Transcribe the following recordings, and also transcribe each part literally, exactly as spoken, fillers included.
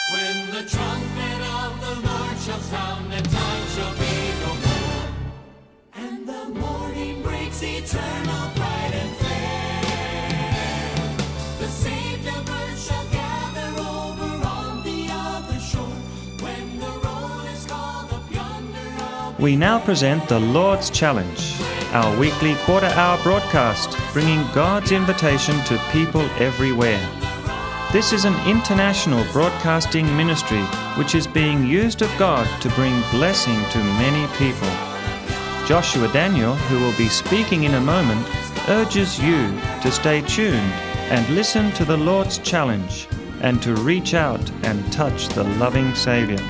When the trumpet of the Lord shall sound, and time shall be no more, and the morning breaks eternal, bright and fair. The saved of earth shall gather over on the other shore, when the roll is called up yonder. We now present the Lord's Challenge, our weekly quarter-hour broadcast, bringing God's invitation to people everywhere. This is an international broadcasting ministry which is being used of God to bring blessing to many people. Joshua Daniel, who will be speaking in a moment, urges you to stay tuned and listen to the Lord's challenge and to reach out and touch the loving Savior.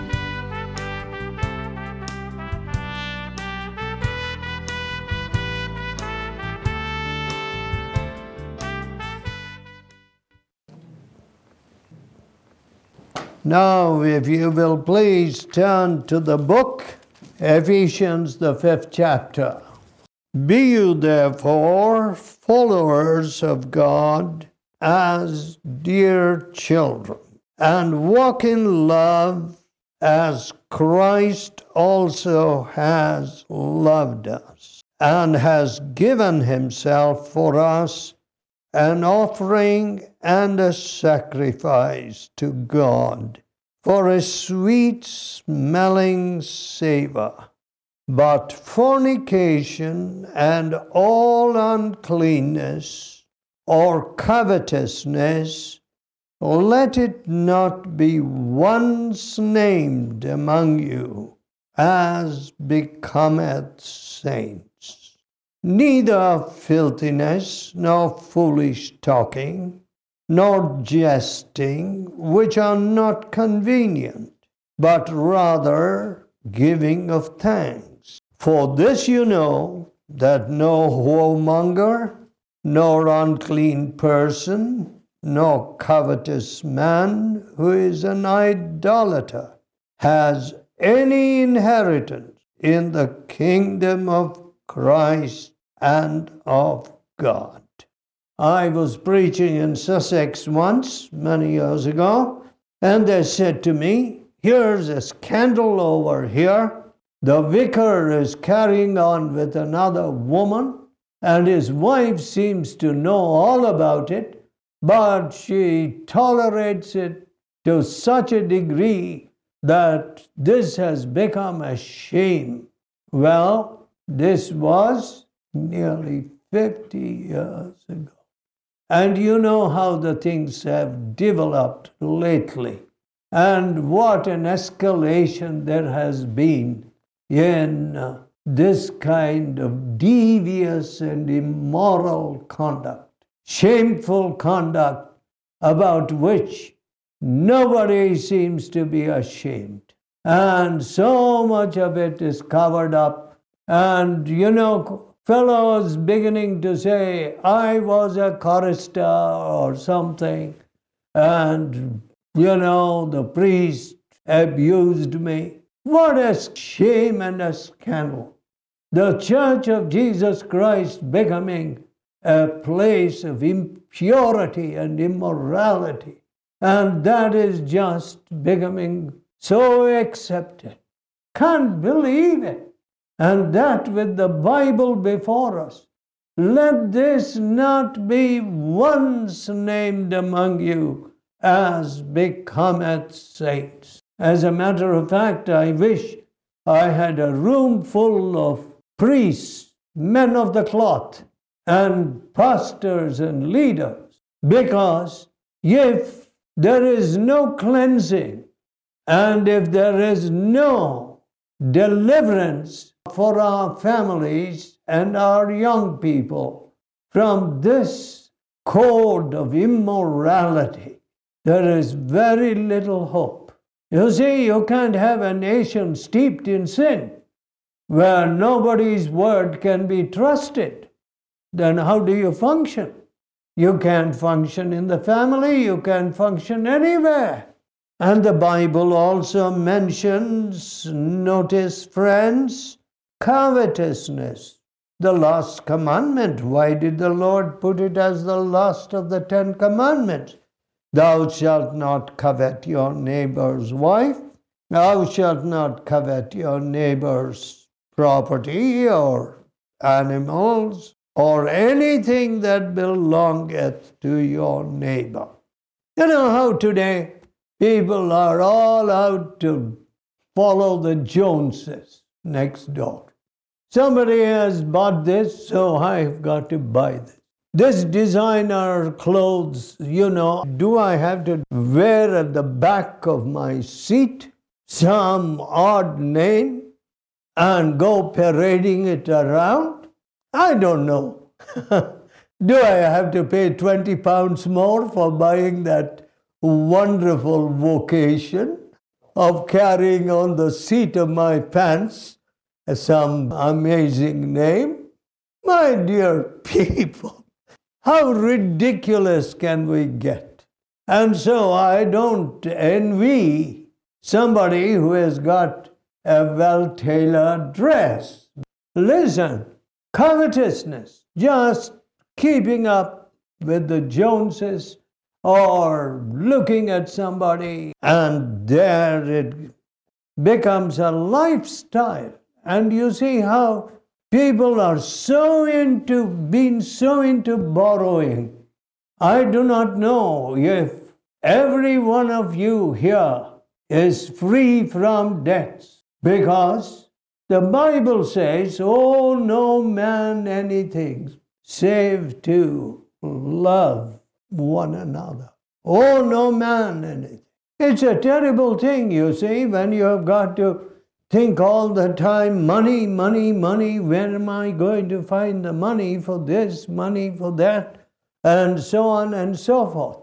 Now, if you will please turn to the book, Ephesians, the fifth chapter. Be you therefore followers of God as dear children, and walk in love as Christ also has loved us, and has given himself for us an offering and a sacrifice to God for a sweet-smelling savor. But fornication and all uncleanness or covetousness, let it not be once named among you, as becometh saints. Neither filthiness, nor foolish talking, nor jesting, which are not convenient, but rather giving of thanks. For this you know, that no whoremonger, nor unclean person, nor covetous man who is an idolater has any inheritance in the kingdom of Christ and of God. I was preaching in Sussex once, many years ago, and they said to me, here's a scandal over here. The vicar is carrying on with another woman, and his wife seems to know all about it, but she tolerates it to such a degree that this has become a shame. Well, this was nearly fifty years ago. And you know how the things have developed lately, and what an escalation there has been in uh, this kind of devious and immoral conduct, shameful conduct about which nobody seems to be ashamed. And so much of it is covered up. And, you know, fellows beginning to say, I was a chorister or something, and, you know, the priest abused me. What a shame and a scandal. The Church of Jesus Christ becoming a place of impurity and immorality. And that is just becoming so accepted. Can't believe it. And that with the Bible before us. Let this not be once named among you as becometh saints. As a matter of fact, I wish I had a room full of priests, men of the cloth, and pastors and leaders, because if there is no cleansing, and if there is no deliverance for our families and our young people from this code of immorality, there is very little hope. You see, you can't have a nation steeped in sin where nobody's word can be trusted. Then how do you function? You can't function in the family, you can't function anywhere. And the Bible also mentions, notice friends, covetousness, the last commandment. Why did the Lord put it as the last of the Ten Commandments? Thou shalt not covet your neighbor's wife. Thou shalt not covet your neighbor's property or animals or anything that belongeth to your neighbor. You know how today people are all out to follow the Joneses next door. Somebody has bought this, so I've got to buy this. This designer clothes, you know, do I have to wear at the back of my seat some odd name and go parading it around? I don't know. Do I have to pay twenty pounds more for buying that wonderful vocation of carrying on the seat of my pants some amazing name? My dear people, how ridiculous can we get? And so I don't envy somebody who has got a well-tailored dress. Listen, covetousness, just keeping up with the Joneses or looking at somebody, and there it becomes a lifestyle. And you see how people are so into, being so into borrowing. I do not know if every one of you here is free from debts, because the Bible says, owe no man anything save to love one another. Owe no man anything. It's a terrible thing, you see, when you have got to think all the time, money, money, money, where am I going to find the money for this, money for that, and so on and so forth.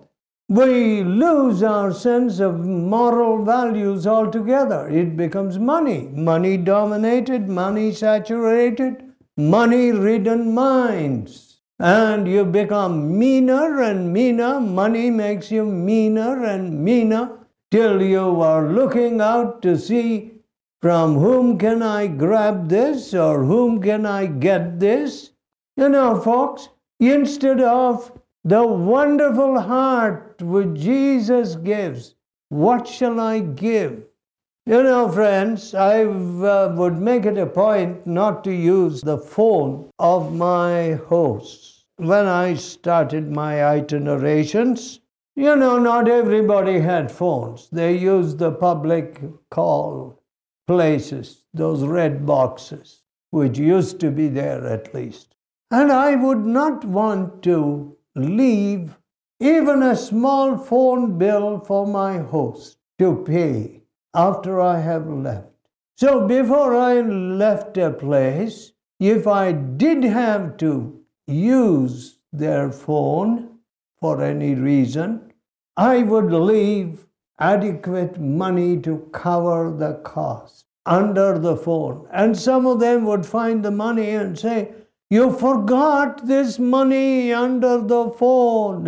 We lose our sense of moral values altogether. It becomes money, money-dominated, money-saturated, money-ridden minds. And you become meaner and meaner. Money makes you meaner and meaner till you are looking out to see from whom can I grab this or whom can I get this? You know, folks, instead of the wonderful heart which Jesus gives, what shall I give? You know, friends, I uh, would make it a point not to use the phone of my hosts. When I started my itinerations, you know, not everybody had phones. They used the public call places, those red boxes, which used to be there at least. And I would not want to leave even a small phone bill for my host to pay after I have left. So before I left a place, if I did have to use their phone for any reason, I would leave adequate money to cover the cost under the phone. And some of them would find the money and say, you forgot this money under the phone.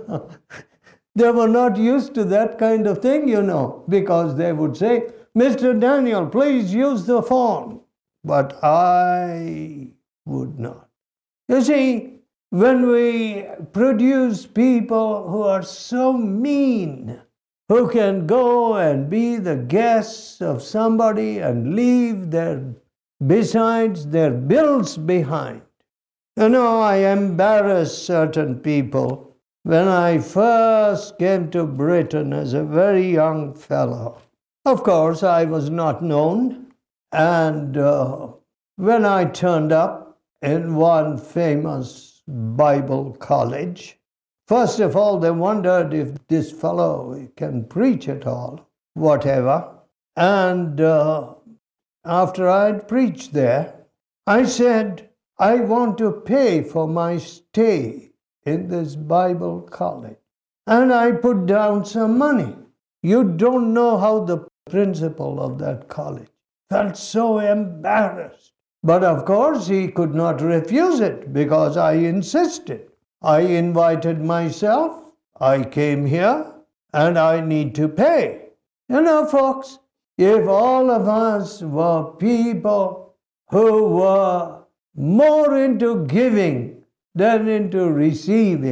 They were not used to that kind of thing, you know, because they would say, Mister Daniel, please use the phone. But I would not. You see, when we produce people who are so mean, who can go and be the guests of somebody and leave their, besides their bills behind. You know, I embarrass certain people. When I first came to Britain as a very young fellow, of course, I was not known. And uh, when I turned up in one famous Bible college, first of all, they wondered if this fellow can preach at all, whatever. And uh, after I'd preached there, I said, I want to pay for my stay in this Bible college. And I put down some money. You don't know how the principal of that college felt so embarrassed. But of course, he could not refuse it because I insisted. I invited myself, I came here, and I need to pay. You know, folks, if all of us were people who were more into giving than into receiving,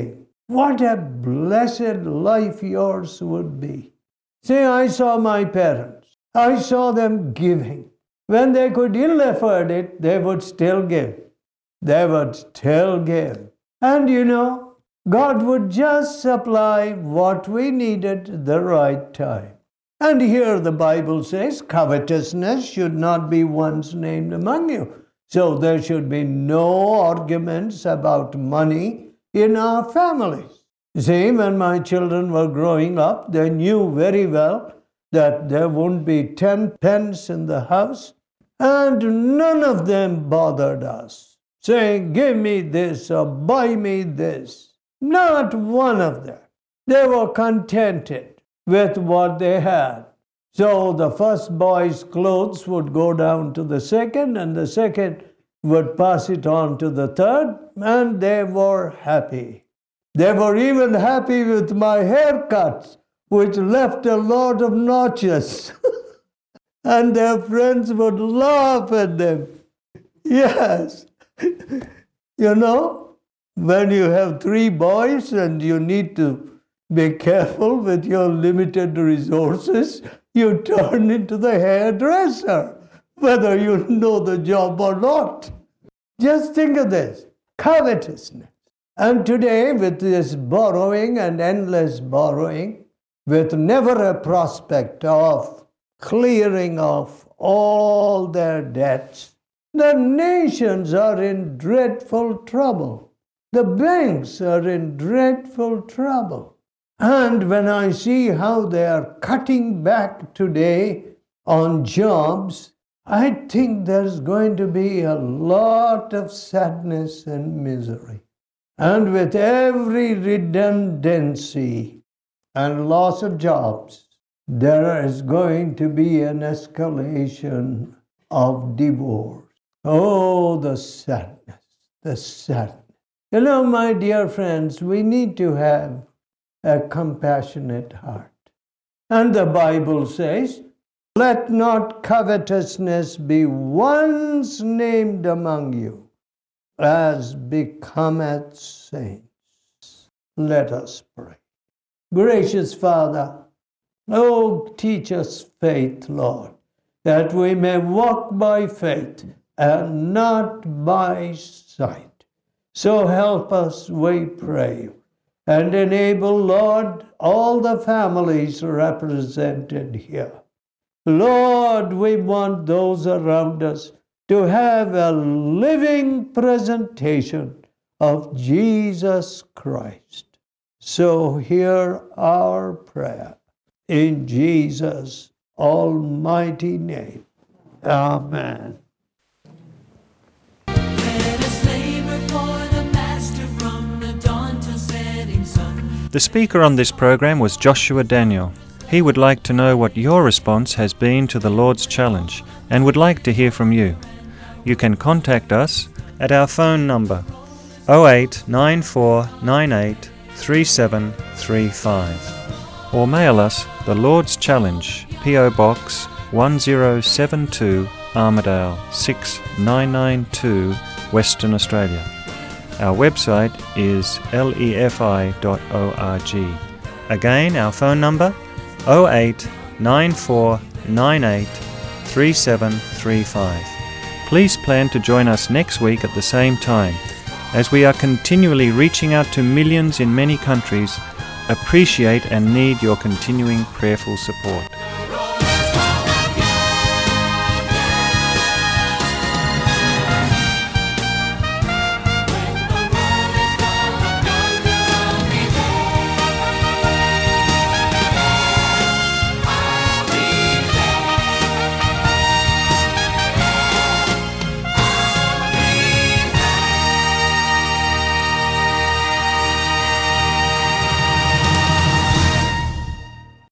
what a blessed life yours would be. See, I saw my parents. I saw them giving. When they could ill afford it, they would still give. They would still give. And you know, God would just supply what we needed at the right time. And here the Bible says, covetousness should not be once named among you. So there should be no arguments about money in our families. See, when my children were growing up, they knew very well that there wouldn't be ten pence in the house, and none of them bothered us, saying, give me this or buy me this. Not one of them. They were contented with what they had. So the first boy's clothes would go down to the second, and the second would pass it on to the third, and they were happy. They were even happy with my haircuts, which left a lot of notches. And their friends would laugh at them. Yes. You know, when you have three boys and you need to be careful with your limited resources, you turn into the hairdresser, whether you know the job or not. Just think of this, covetousness. And today, with this borrowing and endless borrowing, with never a prospect of clearing off all their debts, the nations are in dreadful trouble. The banks are in dreadful trouble. And when I see how they are cutting back today on jobs, I think there's going to be a lot of sadness and misery. And with every redundancy and loss of jobs, there is going to be an escalation of divorce. Oh, the sadness, the sadness. You know, my dear friends, we need to have a compassionate heart. And the Bible says, let not covetousness be once named among you, as becometh saints. Let us pray. Gracious Father, oh, teach us faith, Lord, that we may walk by faith and not by sight. So help us, we pray, and enable, Lord, all the families represented here. Lord, we want those around us to have a living presentation of Jesus Christ. So hear our prayer in Jesus' almighty name. Amen. Let us labor for the Master from the dawn till setting sun. The speaker on this program was Joshua Daniel. He would like to know what your response has been to the Lord's challenge and would like to hear from you. You can contact us at our phone number oh eight nine four nine eight three seven three five or mail us the Lord's Challenge, P O Box one zero seven two, Armidale six nine nine two, Western Australia. Our website is lefi dot org. Again, our phone number oh eight nine four nine eight three seven three five. Please plan to join us next week at the same time, as we are continually reaching out to millions in many countries. Appreciate and need your continuing prayerful support.